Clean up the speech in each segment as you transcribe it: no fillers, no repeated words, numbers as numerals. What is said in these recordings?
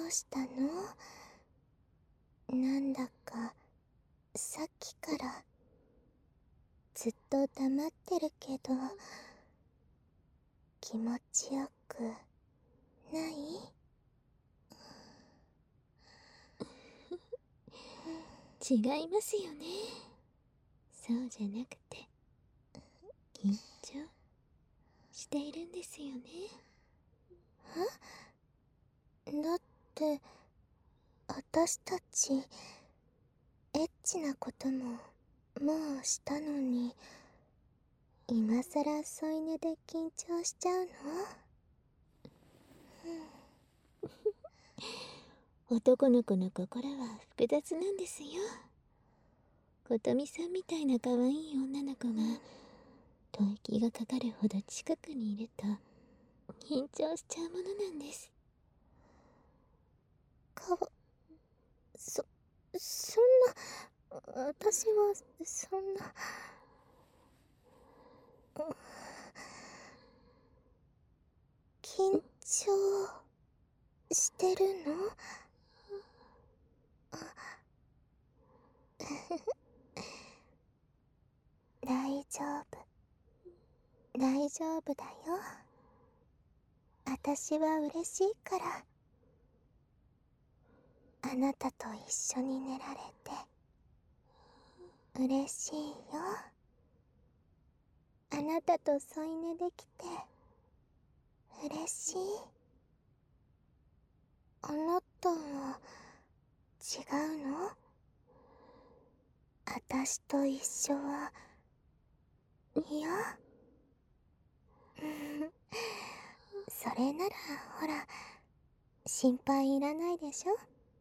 うしたの？なんだかさっきからずっと黙ってるけど、気持ちよくない？ 違いますよね。そうじゃなくて、緊張しているんですよね。 だって私たちエッチなことももうしたのに、今さら添い寝で緊張しちゃうの？ 男の子の心は複雑なんですよ。琴美さんみたいな可愛い女の子が吐息がかかるほど近くにいると緊張しちゃうものなんです。 そんな、私はそんな、緊張してるの？大丈夫、大丈夫だよ。私は嬉しいから、あなたと一緒に寝られて嬉しいよ。あなたと添い寝できて嬉しい。あなたは違うの？私と一緒は嫌？それならほら、心配いらないでしょ。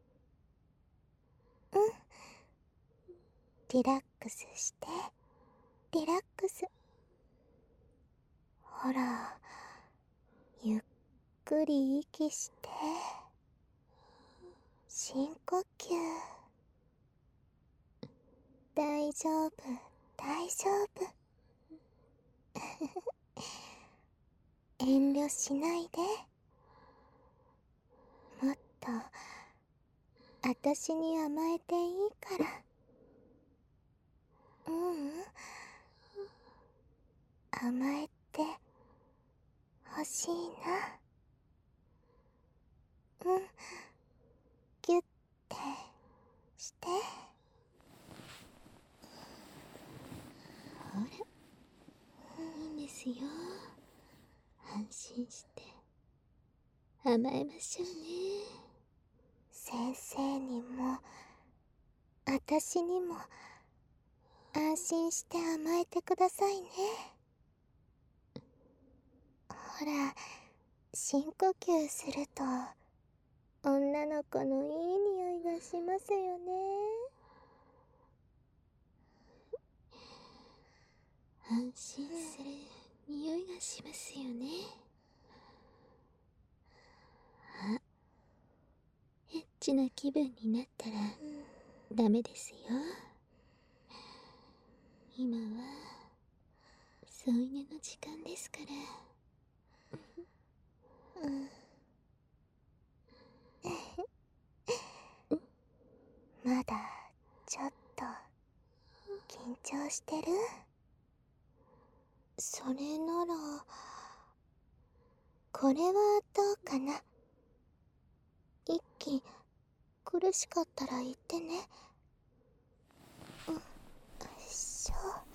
リラックスして、リラックス。ほら、ゆっくり息して、深呼吸。大丈夫、大丈夫。遠慮しないで。もっと私に甘えていいから。甘えてほしいな。ギュッてして。 ほら、いいんですよ。安心して甘えましょうね。 先生にも私にも安心して甘えてくださいね。ほら、深呼吸すると女の子のいい匂いがしますよね。 安心する匂いがしますよね。あ、エッチな気分になったらダメですよ。今は添い寝の時間ですから。 まだちょっと緊張してる？それならこれはどうかな。一気苦しかったら言ってね。よいしょ。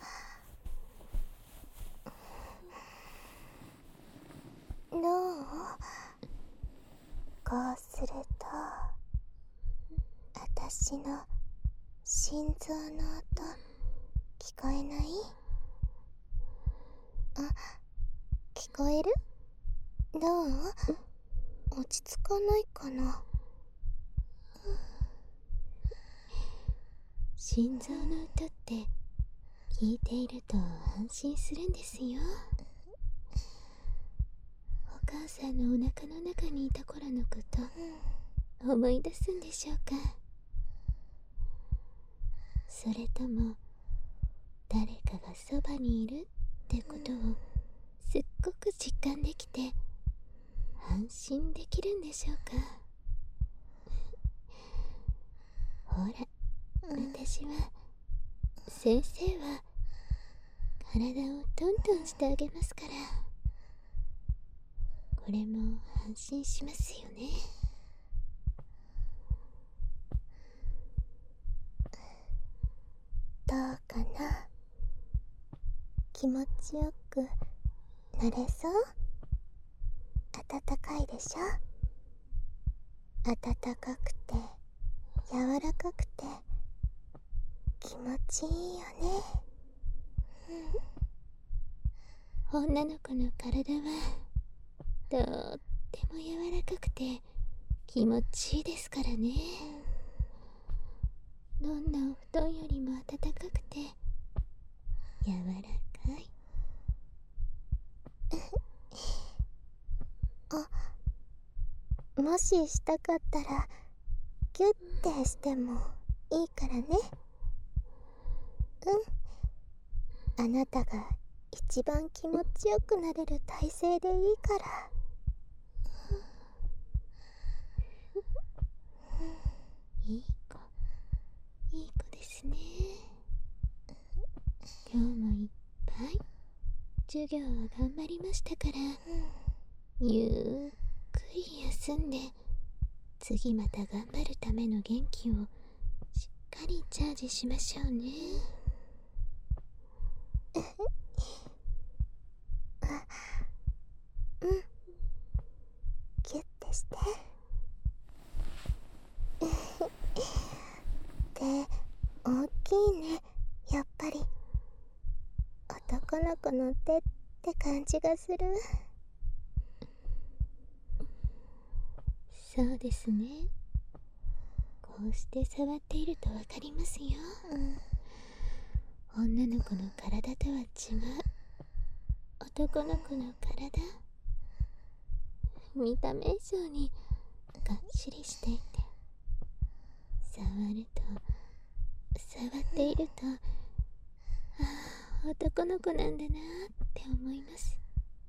どう？こうすると私の心臓の音聞こえない？あ、聞こえる？どう？落ち着かないかな？ 心臓の音って聞いていると安心するんですよ。お母さんのお腹の中にいた頃のこと思い出すんでしょうか。それとも誰かがそばにいるってことをすっごく実感できて安心できるんでしょうか。 私は、先生は体をトントンしてあげますから、これも安心しますよね。 どうかな。気持ちよくなれそう？暖かいでしょ？暖かくて柔らかくて気持ちいいよね。 女の子の体はとっても柔らかくて気持ちいいですからね。どんなお布団よりも暖かくて柔らかい。 もししたかったらギュッてしてもいいからね。あなたが一番気持ちよくなれる体勢でいいから。 いい子、いい子ですね。今日もいっぱい授業を頑張りましたから、ゆっくり休んで次また頑張るための元気をしっかりチャージしましょうね。 ギュッてして手大きいね。やっぱり男の子の手って感じがする。 そうですね。こうして触っているとわかりますよ。女の子の体とは違う男の子の体。見た目以上にがっしりしていて、触っていると、ああ、男の子なんだなって思います。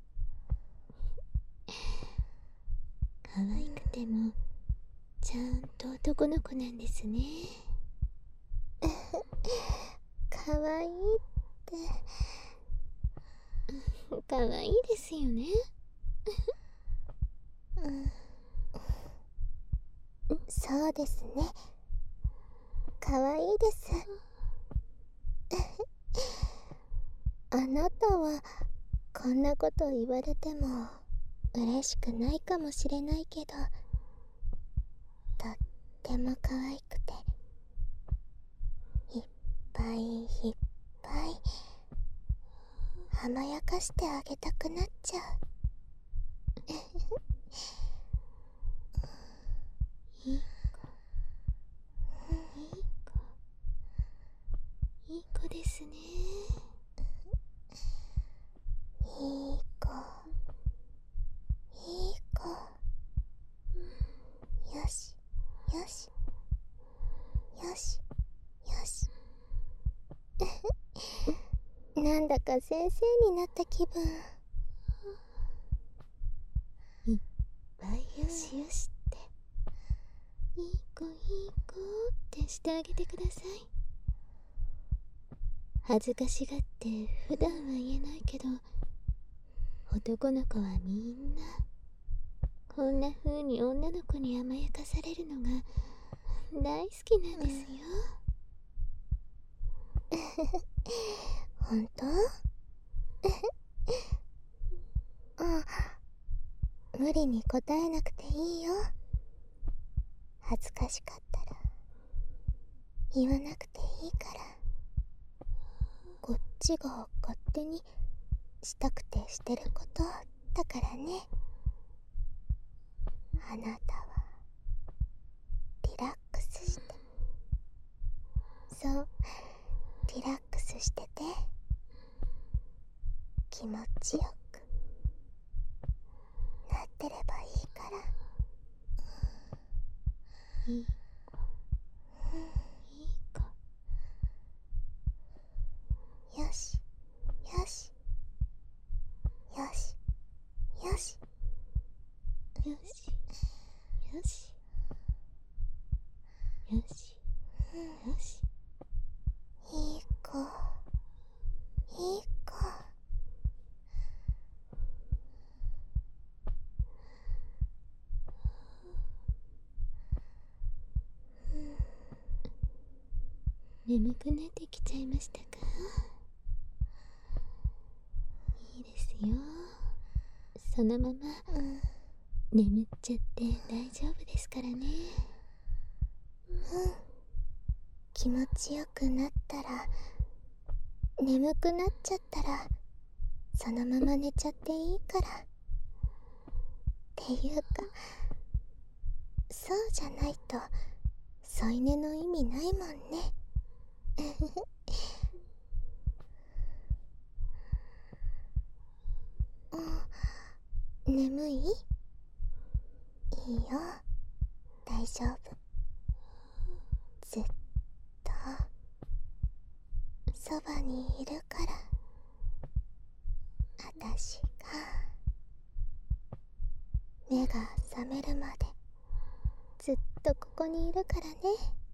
可愛くてもちゃんと男の子なんですね。 かわいいって可愛いですよね。 そうですね。かわいいです。あなたはこんなこと言われても嬉しくないかもしれないけど、とっても可愛くていっぱいいっぱい甘やかしてあげたくなっちゃう。 いい子、いい子、いい子ですね。 いい子、いい子。よしよしよしよし。なんだか先生になった気分。 いっぱいよしよしって、いい子いい子ってしてあげてください。恥ずかしがって普段は言えないけど、男の子はみんなこんな風に女の子に甘やかされるのが大好きなんですよ。 本当？無理に答えなくていいよ。恥ずかしかったら言わなくていいから。こっちが勝手にしたくてしてることだからね。あなたはリラックスして、そう、リラックスしてて、気持ちよくなってればいいから。 いい子、いい子。 よしよしよしよしよしよしよしよし。 いい子。 眠くなってきちゃいましたか？いいですよ。そのまま眠っちゃって大丈夫ですからね。 気持ちよくなったら、眠くなっちゃったらそのまま寝ちゃっていいから。っていうか、そうじゃないと添い寝の意味ないもんね。眠い？いいよ、大丈夫。ずっとそばにいるから。あたしが目が覚めるまでずっとここにいるからね。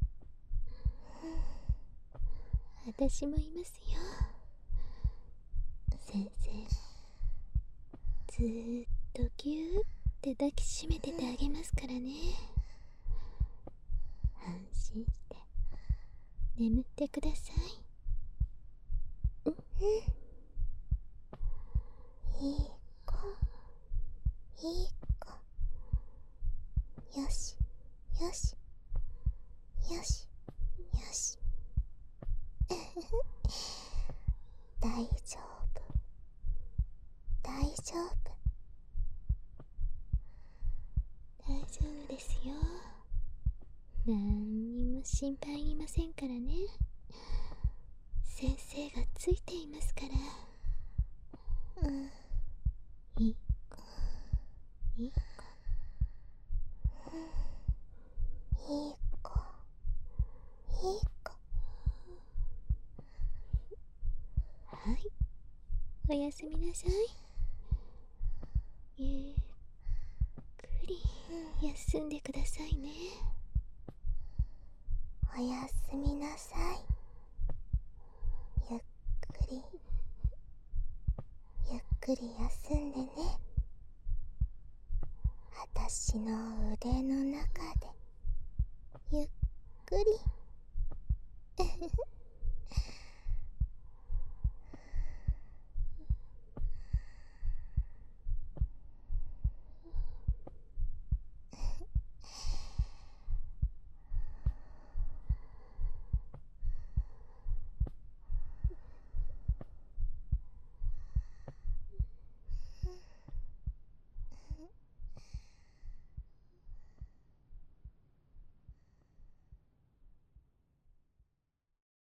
私もいますよ。先生、ずーっとぎゅーって抱きしめててあげますからね。安心して眠ってください。 いい子、いい子。よしよしよしよし。大丈夫、大丈夫。 大丈夫ですよ。なんにも心配いりませんからね。先生がついていますから。いい子、いい子。 いい子、いい子。 はい、おやすみなさい。ゆっくり休んでくださいね。 おやすみなさい。ゆっくりゆっくり休んでね。あたしの腕の中でゆっくり。